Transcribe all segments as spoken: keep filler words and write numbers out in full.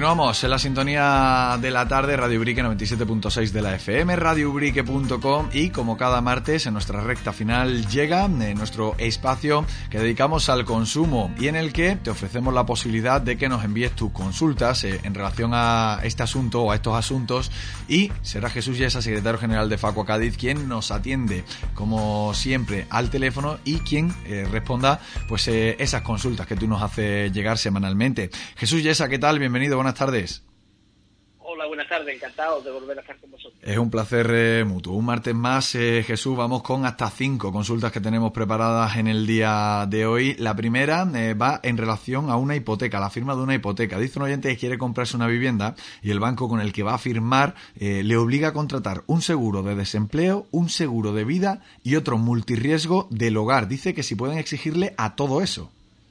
Continuamos en la sintonía de la tarde, Radio Ubrique noventa y siete punto seis de la F M, radio ubrique punto com, y como cada martes en nuestra recta final llega eh, nuestro espacio que dedicamos al consumo y en el que te ofrecemos la posibilidad de que nos envíes tus consultas eh, en relación a este asunto o a estos asuntos, y será Jesús Yesa, secretario general de Facua Cádiz, quien nos atiende como siempre al teléfono y quien eh, responda pues eh, esas consultas que tú nos haces llegar semanalmente. Jesús Yesa, ¿qué tal? Bienvenido. Buenas tardes. Hola, buenas tardes, encantado de volver a estar con vosotros. Es un placer eh, mutuo. Un martes más, eh, Jesús, vamos con hasta cinco consultas que tenemos preparadas en el día de hoy. La primera eh, va en relación a una hipoteca, la firma de una hipoteca. Dice un oyente que quiere comprarse una vivienda y el banco con el que va a firmar eh, le obliga a contratar un seguro de desempleo, un seguro de vida y otro multirriesgo del hogar. Dice que si pueden exigirle a todo eso.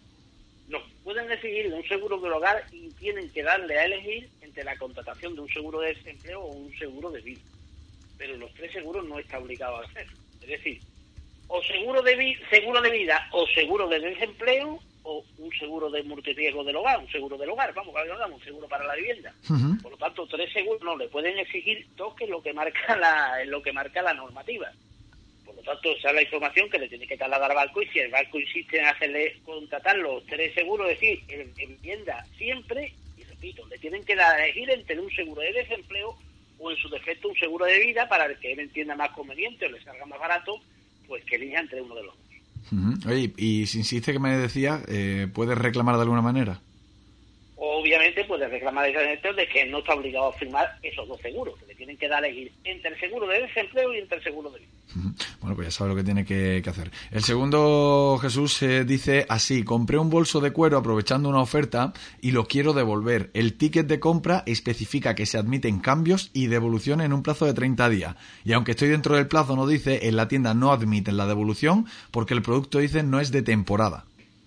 Pueden exigirle un seguro del hogar y tienen que darle a elegir entre la contratación de un seguro de desempleo o un seguro de vida. Pero los tres seguros no está obligado a hacerlo. Es decir, o seguro de, vi- seguro de vida o seguro de desempleo o un seguro de multirriesgo del hogar, un seguro del hogar, vamos, vamos un seguro para la vivienda. Uh-huh. Por lo tanto, tres seguros no le pueden exigir dos, que es lo que marca la, es lo que marca la normativa. Por lo tanto, esa es la información que le tiene que trasladar al banco, y si el banco insiste en hacerle contratar los tres seguros, es decir, en, en vivienda siempre, y repito, le tienen que dar a elegir entre un seguro de desempleo o en su defecto un seguro de vida, para el que él entienda más conveniente o le salga más barato, pues que elija entre uno de los dos. Uh-huh. Oye, y si insiste que me decía, eh, ¿puedes reclamar de alguna manera? Obviamente puede reclamar el de que no está obligado a firmar esos dos seguros, que le tienen que dar a elegir entre el seguro de desempleo y entre el seguro de vida. Bueno, pues ya sabe lo que tiene que, que hacer. El segundo, Jesús, eh, dice así: compré un bolso de cuero aprovechando una oferta y lo quiero devolver. El ticket de compra especifica que se admiten cambios y devolución en un plazo de treinta días. Y aunque estoy dentro del plazo, no dice, en la tienda no admiten la devolución porque el producto, dice, no es de temporada.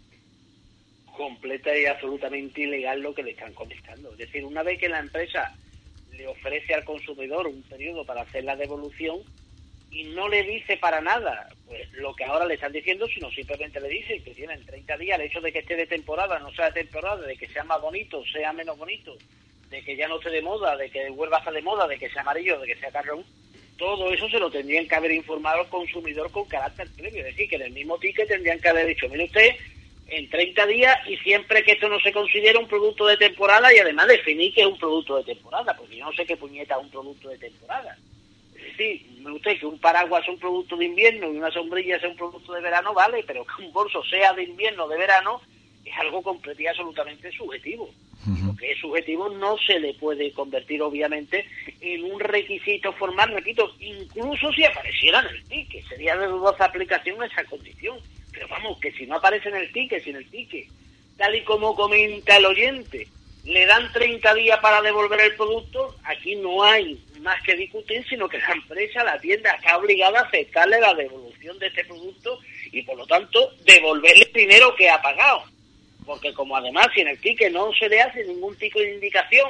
Completa y absolutamente ilegal lo que le están comentando. Es decir, una vez que la empresa le ofrece al consumidor un periodo para hacer la devolución y no le dice para nada pues lo que ahora le están diciendo, sino simplemente le dice que tienen treinta días, el hecho de que esté de temporada, no sea de temporada, de que sea más bonito, sea menos bonito, de que ya no esté de moda, de que vuelva a estar de moda, de que sea amarillo, de que sea carrón, todo eso se lo tendrían que haber informado al consumidor con carácter previo. Es decir, que en el mismo ticket tendrían que haber dicho, mire usted, en treinta días, y siempre que esto no se considera un producto de temporada, y además definir que es un producto de temporada, porque yo no sé qué puñeta es un producto de temporada. Es decir, me usted que un paraguas es un producto de invierno y una sombrilla sea un producto de verano, vale, pero que un bolso sea de invierno o de verano es algo completo y absolutamente subjetivo. Uh-huh. Lo que es subjetivo no se le puede convertir, obviamente, en un requisito formal, repito, incluso si apareciera en el ticket, sería de dudosa aplicación esa condición. Pero vamos, que si no aparece en el ticket, si en el ticket, tal y como comenta el oyente, le dan treinta días para devolver el producto, aquí no hay más que discutir, sino que la empresa, la tienda, está obligada a aceptarle la devolución de este producto y, por lo tanto, devolverle el dinero que ha pagado. Porque como además, si en el ticket no se le hace ningún tipo de indicación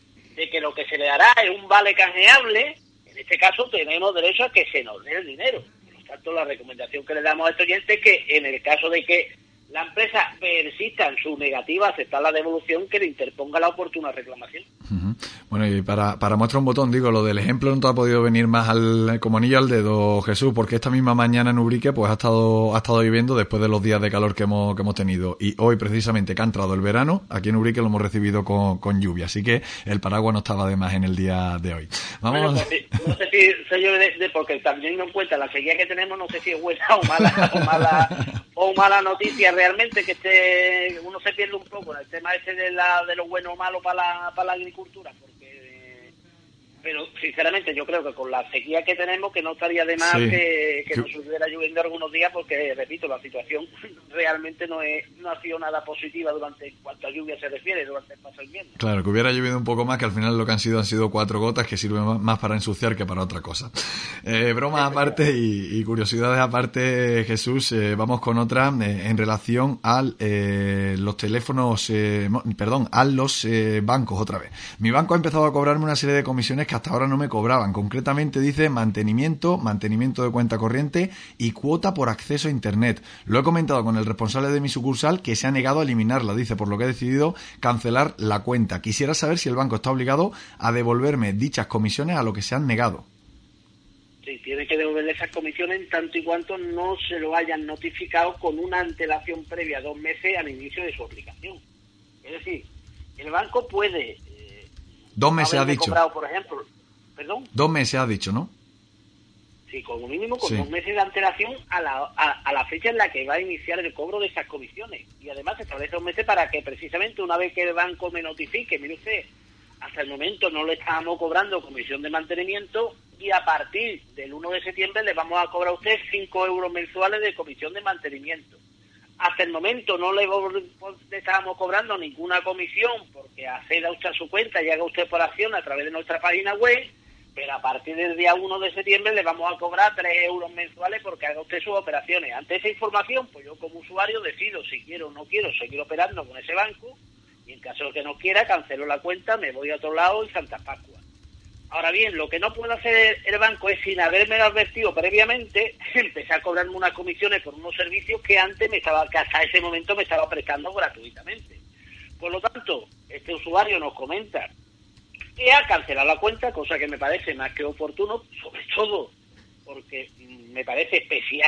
de que lo que se le dará es un vale canjeable, en este caso tenemos derecho a que se nos dé el dinero. Tanto la recomendación que le damos a este oyente es que en el caso de que la empresa persista en su negativa a aceptar la devolución, que le interponga la oportuna reclamación. Uh-huh. Bueno, y para, para muestra un botón, digo, lo del ejemplo no te ha podido venir más al, como anillo al dedo, Jesús, porque esta misma mañana en Ubrique pues ha estado ha estado lloviendo después de los días de calor que hemos que hemos tenido, y hoy precisamente que ha entrado el verano, aquí en Ubrique lo hemos recibido con, con lluvia, así que el paraguas no estaba de más en el día de hoy. Vamos. Bueno, pues, no sé si soy yo de, de, porque también no cuenta la sequía que tenemos, no sé si es buena o mala o mala o mala noticia realmente, que este uno se pierde un poco en el tema este de la de lo bueno o malo para la, para la agricultura, porque pero sinceramente yo creo que con la sequía que tenemos, que no estaría de más sí. que, que nos estuviera lloviendo algunos días, porque repito, la situación realmente no es no ha sido nada positiva durante cuanto a lluvia se refiere durante el paso del invierno. Claro, que hubiera llovido un poco más, que al final lo que han sido han sido cuatro gotas que sirven más para ensuciar que para otra cosa. Eh, bromas aparte y, y curiosidades aparte, Jesús, eh, vamos con otra eh, en relación a eh, los teléfonos, eh, perdón, a los eh, bancos otra vez. Mi banco ha empezado a cobrarme una serie de comisiones que hasta ahora no me cobraban. Concretamente dice mantenimiento, mantenimiento de cuenta corriente y cuota por acceso a Internet. Lo he comentado con el responsable de mi sucursal, que se ha negado a eliminarla, dice, por lo que he decidido cancelar la cuenta. Quisiera saber si el banco está obligado a devolverme dichas comisiones a lo que se han negado. Sí, tiene que devolverle esas comisiones en tanto y cuanto no se lo hayan notificado con una antelación previa, dos meses al inicio de su aplicación. Es decir, el banco puede... Eh, dos meses ha dicho. Cobrado, por ejemplo, ¿perdón? Dos meses ha dicho, ¿no? Sí, como mínimo con sí. dos meses de antelación a la, a, a la fecha en la que va a iniciar el cobro de esas comisiones. Y además se establece dos meses para que precisamente una vez que el banco me notifique, mire usted, hasta el momento no le estábamos cobrando comisión de mantenimiento y a partir del uno de septiembre le vamos a cobrar a usted cinco euros mensuales de comisión de mantenimiento. Hasta el momento no le, le estábamos cobrando ninguna comisión porque acceda usted a su cuenta y haga usted operación a través de nuestra página web, pero a partir del día uno de septiembre le vamos a cobrar tres euros mensuales porque haga usted sus operaciones. Ante esa información, pues yo como usuario decido si quiero o no quiero seguir operando con ese banco y en caso de que no quiera, cancelo la cuenta, me voy a otro lado y Santa Pascua. Ahora bien, lo que no puede hacer el banco es, sin haberme advertido previamente, empezar a cobrarme unas comisiones por unos servicios que antes me estaba, que hasta ese momento me estaba prestando gratuitamente. Por lo tanto, este usuario nos comenta que ha cancelado la cuenta, cosa que me parece más que oportuno, sobre todo porque me parece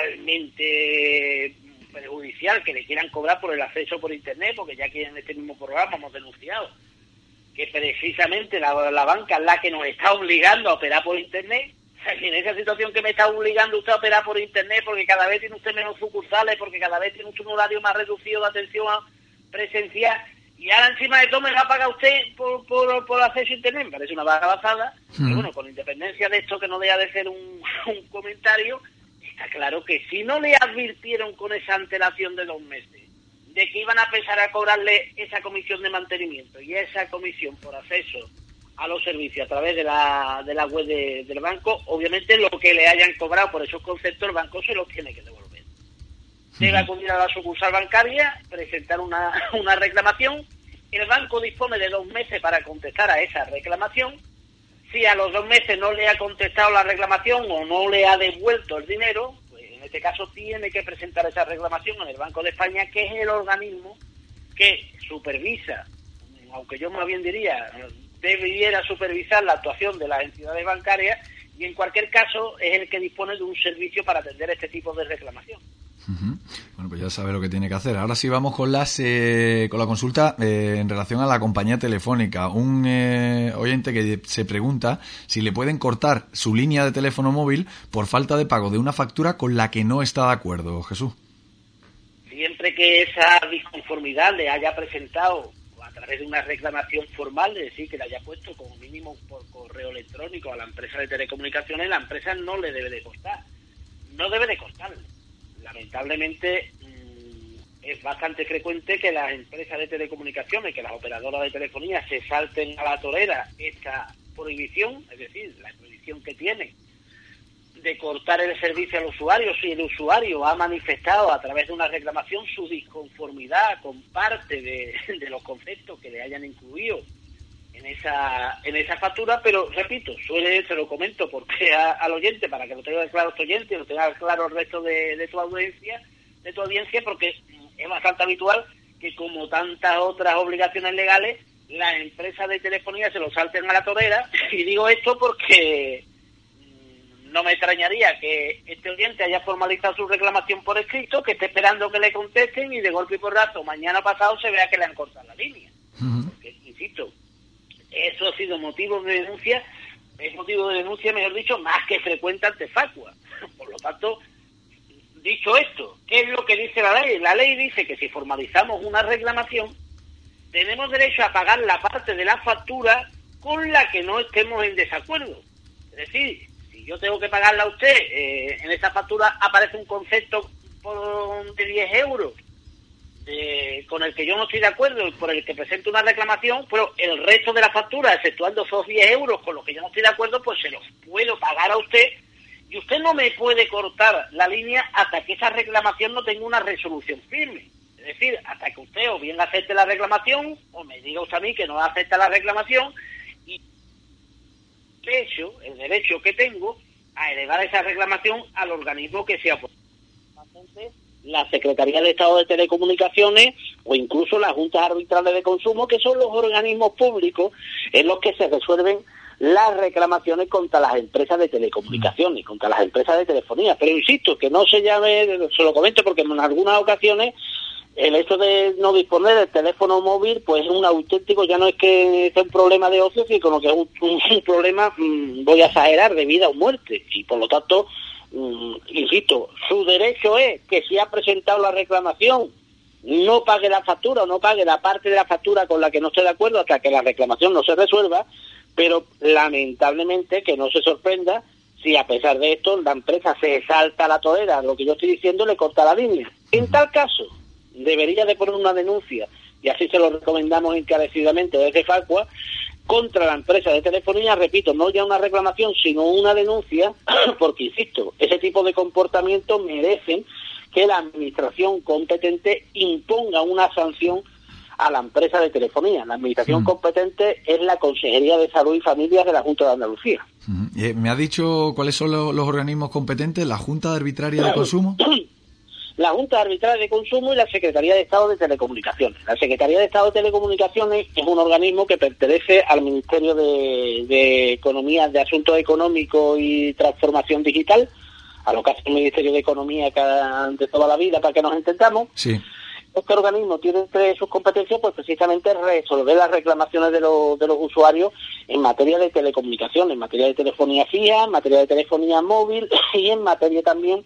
especialmente perjudicial que le quieran cobrar por el acceso por Internet, porque ya que en este mismo programa hemos denunciado que precisamente la, la banca es la que nos está obligando a operar por Internet. O sea, en esa situación que me está obligando usted a operar por Internet porque cada vez tiene usted menos sucursales, porque cada vez tiene usted un horario más reducido de atención presencial, y ahora encima de todo me va a pagar usted por, por, por acceso a Internet, me parece una vaga basada. Mm. Pero bueno, con independencia de esto, que no deja de ser un, un comentario, está claro que si no le advirtieron con esa antelación de dos meses de que iban a empezar a cobrarle esa comisión de mantenimiento y esa comisión por acceso a los servicios a través de la de la web de, del banco, obviamente lo que le hayan cobrado por esos conceptos el banco se los tiene que devolver. Debe acudir a la sucursal bancaria, presentar una, una reclamación. El banco dispone de dos meses para contestar a esa reclamación. Si a los dos meses no le ha contestado la reclamación o no le ha devuelto el dinero, en este caso tiene que presentar esa reclamación en el Banco de España, que es el organismo que supervisa, aunque yo más bien diría, debiera supervisar la actuación de las entidades bancarias, y en cualquier caso es el que dispone de un servicio para atender este tipo de reclamación. Uh-huh. Bueno, pues ya sabe lo que tiene que hacer. Ahora sí vamos con las eh, con la consulta eh, en relación a la compañía telefónica. Un eh, oyente que se pregunta si le pueden cortar su línea de teléfono móvil por falta de pago de una factura con la que no está de acuerdo. Jesús. Siempre que esa disconformidad le haya presentado a través de una reclamación formal, es decir, que le haya puesto como mínimo por correo electrónico a la empresa de telecomunicaciones, la empresa no le debe de costar. No debe de costarle. Lamentablemente mmm, es bastante frecuente que las empresas de telecomunicaciones, que las operadoras de telefonía se salten a la torera esta prohibición, es decir, la prohibición que tienen de cortar el servicio al usuario si el usuario ha manifestado a través de una reclamación su disconformidad con parte de, de los conceptos que le hayan incluido en esa en esa factura. Pero repito, suele, se lo comento porque a, al oyente, para que lo tenga claro este oyente y lo tenga claro el resto de, de tu audiencia, de tu audiencia, porque es bastante habitual que, como tantas otras obligaciones legales, las empresas de telefonía se lo salten a la torera. Y digo esto porque mmm, no me extrañaría que este oyente haya formalizado su reclamación por escrito, que esté esperando que le contesten y de golpe y porrazo mañana pasado se vea que le han cortado la línea. Uh-huh. Porque, insisto, eso ha sido motivo de denuncia, es motivo de denuncia, mejor dicho, más que frecuente ante Facua. Por lo tanto, dicho esto, ¿qué es lo que dice la ley? La ley dice que si formalizamos una reclamación, tenemos derecho a pagar la parte de la factura con la que no estemos en desacuerdo. Es decir, si yo tengo que pagarla a usted, eh, en esta factura aparece un concepto por, de diez euros, Eh, con el que yo no estoy de acuerdo y por el que presento una reclamación, pero el resto de la factura, exceptuando esos diez euros con los que yo no estoy de acuerdo, pues se los puedo pagar a usted, y usted no me puede cortar la línea hasta que esa reclamación no tenga una resolución firme. Es decir, hasta que usted o bien acepte la reclamación o me diga usted a mí que no acepta la reclamación, y derecho, el derecho que tengo a elevar esa reclamación al organismo que sea posible. La Secretaría de Estado de Telecomunicaciones o incluso las juntas arbitrales de consumo, que son los organismos públicos en los que se resuelven las reclamaciones contra las empresas de telecomunicaciones, contra las empresas de telefonía. Pero insisto, que no se llame, se lo comento porque en algunas ocasiones el hecho de no disponer del teléfono móvil pues es un auténtico, ya no es que sea un problema de ocio, sino que es un, un, un problema, mmm, voy a exagerar, de vida o muerte. Y por lo tanto, mmm, insisto, su derecho es que si ha presentado la reclamación no pague la factura o no pague la parte de la factura con la que no esté de acuerdo hasta que la reclamación no se resuelva, pero lamentablemente que no se sorprenda si a pesar de esto la empresa se salta la torera, lo que yo estoy diciendo, le corta la línea. En tal caso, debería de poner una denuncia, y así se lo recomendamos encarecidamente desde Facua, contra la empresa de telefonía, repito, no ya una reclamación, sino una denuncia, porque, insisto, ese tipo de comportamientos merecen que la administración competente imponga una sanción a la empresa de telefonía. La administración mm. competente es la Consejería de Salud y Familia de la Junta de Andalucía. Mm. Eh, ¿Me ha dicho cuáles son los, los organismos competentes? ¿La Junta Arbitraria de Consumo? La Junta Arbitral de Consumo y la Secretaría de Estado de Telecomunicaciones. La Secretaría de Estado de Telecomunicaciones es un organismo que pertenece al Ministerio de, de Economía, de Asuntos Económicos y Transformación Digital, a lo que hace el Ministerio de Economía de toda la vida, para que nos entendamos. Sí. Este organismo tiene entre sus competencias pues precisamente resolver las reclamaciones de los, de los usuarios en materia de telecomunicaciones, en materia de telefonía fija, en materia de telefonía móvil y en materia también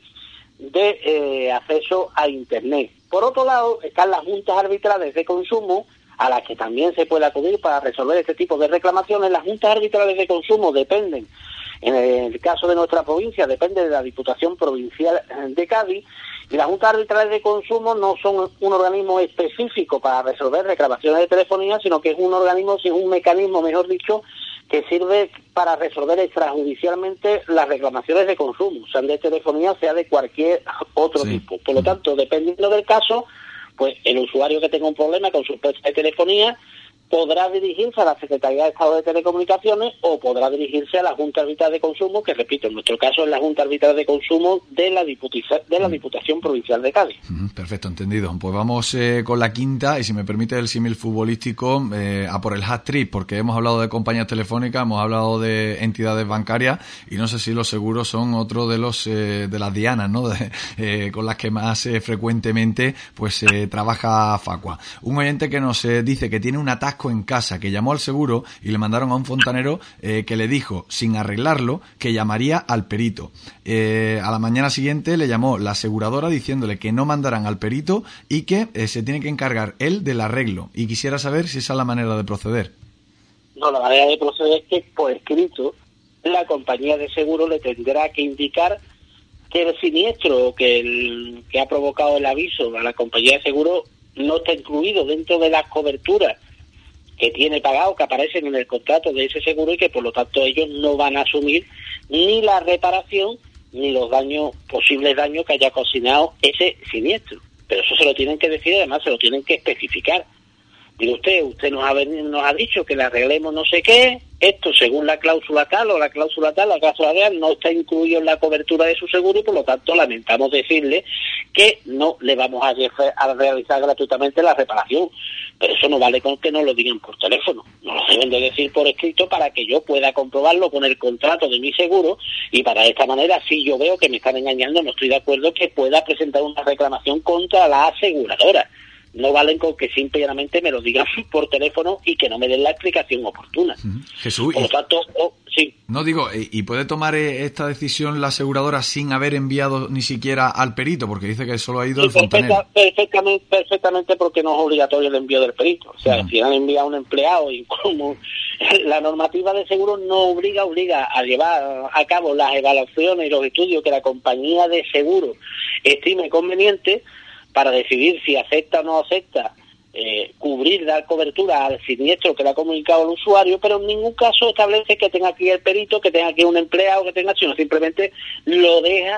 de eh, acceso a Internet. Por otro lado, están las juntas arbitrales de consumo, a las que también se puede acudir para resolver este tipo de reclamaciones. Las juntas arbitrales de consumo dependen, en el caso de nuestra provincia, depende de la Diputación Provincial de Cádiz, y las juntas arbitrales de consumo no son un organismo específico para resolver reclamaciones de telefonía, sino que es un organismo, es un mecanismo, mejor dicho, que sirve para resolver extrajudicialmente las reclamaciones de consumo, sean de telefonía, sea de cualquier otro sí. tipo. Por lo tanto, dependiendo del caso, pues el usuario que tenga un problema con su empresa de telefonía podrá dirigirse a la Secretaría de Estado de Telecomunicaciones o podrá dirigirse a la Junta Arbitral de Consumo, que repito, en nuestro caso es la Junta Arbitral de Consumo de la, Diputación, de la Diputación Provincial de Cádiz. Perfecto, entendido. Pues vamos eh, con la quinta, y si me permite el símil futbolístico, eh, a por el hat-trick, porque hemos hablado de compañías telefónicas, hemos hablado de entidades bancarias, y no sé si los seguros son otro de los eh, de las dianas, ¿no? De, eh, con las que más eh, frecuentemente pues eh, trabaja Facua. Un oyente que nos eh, dice que tiene un atasco en casa, que llamó al seguro y le mandaron a un fontanero eh, que le dijo, sin arreglarlo, que llamaría al perito. Eh, a la mañana siguiente le llamó la aseguradora diciéndole que no mandaran al perito y que eh, se tiene que encargar él del arreglo. Y quisiera saber si esa es la manera de proceder. No, la manera de proceder es que, por escrito, la compañía de seguro le tendrá que indicar que el siniestro que, el, que ha provocado el aviso a la compañía de seguro no está incluido dentro de las coberturas que tiene pagado, que aparecen en el contrato de ese seguro, y que por lo tanto ellos no van a asumir ni la reparación ni los daños, posibles daños que haya ocasionado ese siniestro. Pero eso se lo tienen que decir, además se lo tienen que especificar. Mire usted, usted nos ha, venido, nos ha dicho que le arreglemos no sé qué, esto según la cláusula tal o la cláusula tal, la cláusula real no está incluido en la cobertura de su seguro, y por lo tanto lamentamos decirle que no le vamos a, a realizar gratuitamente la reparación. Pero eso no vale con que nos lo digan por teléfono, nos lo deben de decir por escrito para que yo pueda comprobarlo con el contrato de mi seguro, y para esta manera, si yo veo que me están engañando, no estoy de acuerdo, que pueda presentar una reclamación contra la aseguradora. No valen con que simplemente me lo digan por teléfono y que no me den la explicación oportuna. Jesús, por lo tanto, oh, sí. No digo, ¿y puede tomar esta decisión la aseguradora sin haber enviado ni siquiera al perito? Porque dice que solo ha ido sí, el fontanero. Perfectamente, perfectamente, porque no es obligatorio el envío del perito. O sea, uh-huh. si han enviado a un empleado, y como la normativa de seguro no obliga, obliga a llevar a cabo las evaluaciones y los estudios que la compañía de seguro estime conveniente, para decidir si acepta o no acepta eh, cubrir, dar cobertura al siniestro que le ha comunicado el usuario, pero en ningún caso establece que tenga aquí el perito, que tenga aquí un empleado, que tenga, sino simplemente lo deja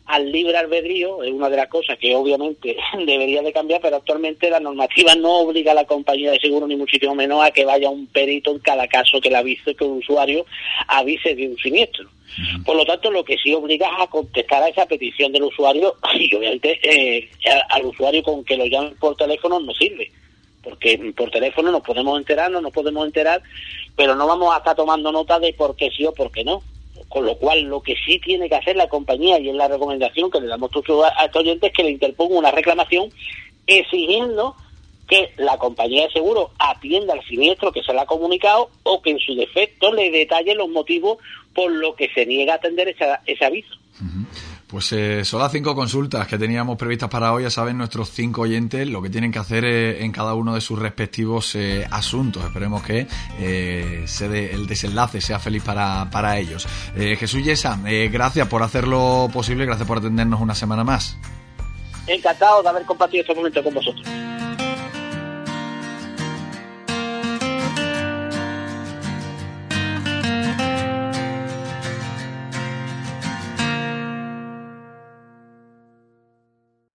al libre albedrío, es una de las cosas que obviamente debería de cambiar, pero actualmente la normativa no obliga a la compañía de seguro, ni muchísimo menos a que vaya un perito en cada caso que le avise, que un usuario avise de un siniestro. Uh-huh. Por lo tanto, lo que sí obliga es a contestar a esa petición del usuario, y obviamente eh, al usuario con que lo llamen por teléfono no sirve, porque por teléfono nos podemos enterar, no nos podemos enterar, pero no vamos a estar tomando nota de por qué sí o por qué no. Con lo cual, lo que sí tiene que hacer la compañía, y es la recomendación que le damos a estos oyentes, es que le interponga una reclamación exigiendo que la compañía de seguro atienda al siniestro que se le ha comunicado, o que en su defecto le detalle los motivos por los que se niega a atender esa, ese aviso. Uh-huh. Pues eh, son las cinco consultas que teníamos previstas para hoy. Ya saben nuestros cinco oyentes lo que tienen que hacer eh, en cada uno de sus respectivos eh, asuntos. Esperemos que eh, se de, el desenlace sea feliz para, para ellos. Eh, Jesús Yesa, eh, gracias por hacerlo posible, gracias por atendernos una semana más. Encantado de haber compartido este momento con vosotros.